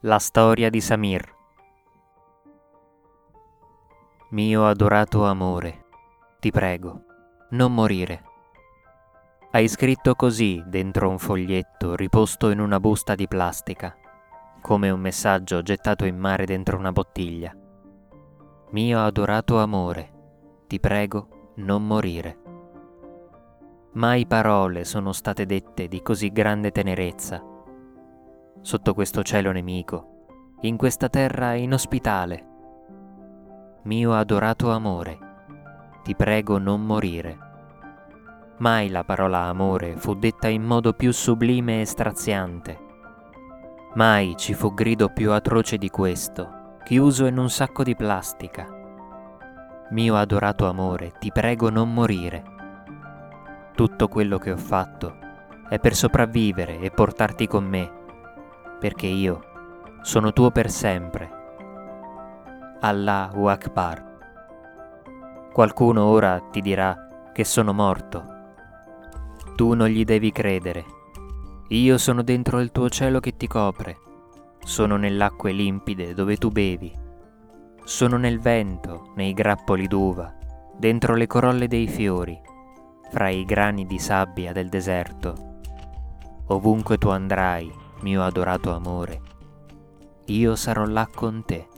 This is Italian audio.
La storia di Samir. Mio adorato amore, ti prego, non morire. Hai scritto così dentro un foglietto riposto in una busta di plastica, come un messaggio gettato in mare dentro una bottiglia. Mio adorato amore, ti prego, non morire. Mai parole sono state dette di così grande tenerezza. Sotto questo cielo nemico, in questa terra inospitale. Mio adorato amore, ti prego non morire. Mai la parola amore fu detta in modo più sublime e straziante. Mai ci fu grido più atroce di questo, chiuso in un sacco di plastica. Mio adorato amore, ti prego non morire. Tutto quello che ho fatto è per sopravvivere e portarti con me, perché io sono tuo per sempre. Allahu Akbar. Qualcuno ora ti dirà che sono morto. Tu non gli devi credere. Io sono dentro il tuo cielo che ti copre. Sono nell'acque limpide dove tu bevi. Sono nel vento, nei grappoli d'uva, dentro le corolle dei fiori, fra i grani di sabbia del deserto. Ovunque tu andrai, mio adorato amore, io sarò là con te.